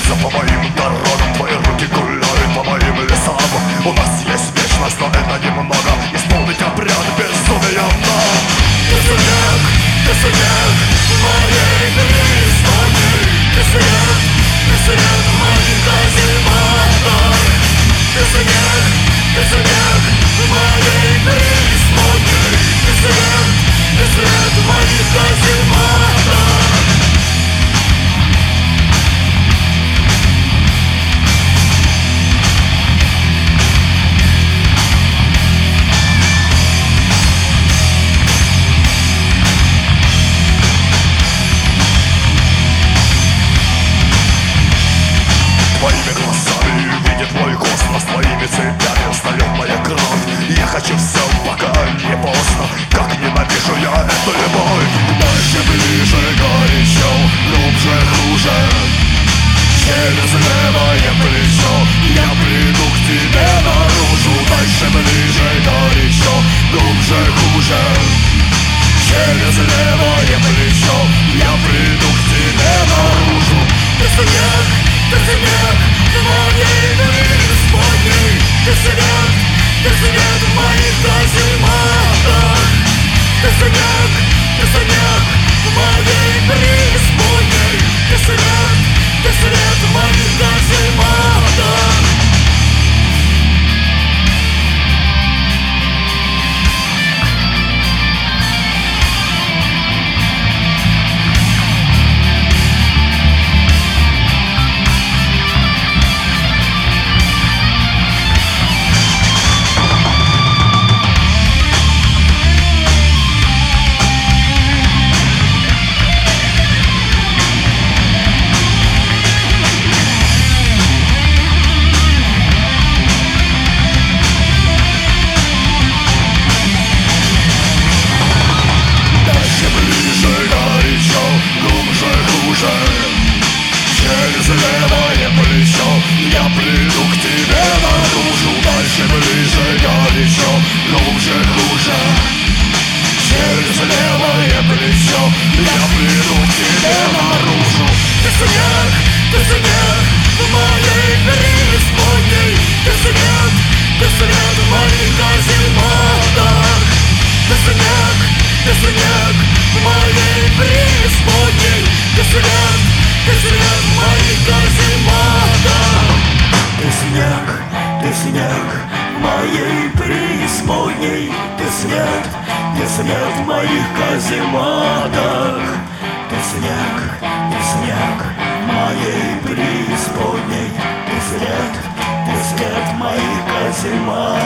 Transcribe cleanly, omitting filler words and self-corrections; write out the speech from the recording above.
движется по моим дорогам, твои руки гуляют по моим лесам. У нас есть вечность, но это немного. Исполнить обряд безумия нам. Ты снег в моей преисподней. Ты свет в моих казематах. Ты снег в моей преисподней. Ты свет в моих казематах. Твоими глазами видит мой космос, твоими цепями встает моя кровь. Я хочу все, пока не поздно. Как ненавижу я эту любовь. Дальше, ближе, горячо, глубже, хуже. Через левое плечо я приду к тебе наружу. Дальше, ближе, горячо, глубже, хуже. Через левое плечо я приду к тебе наружу. Ты снег в моей преисподней. Ты свет в моих казематах. Ты снег в моей преисподней. Ты свет в моих казематах. Через левое плечо я приду к тебе наружу. Дальше, ближе, горячо, глубже, хуже. Через левое плечо я приду к тебе наружу. Ты снег в моей преисподней. Ты свет в моих казематах. Ты снег в моей преисподней. Ты свет в моих казематах. Ты снег в моей преисподней. Ты свет в моих казематах. Ты снег в моей преисподней. Ты свет в моих казематах.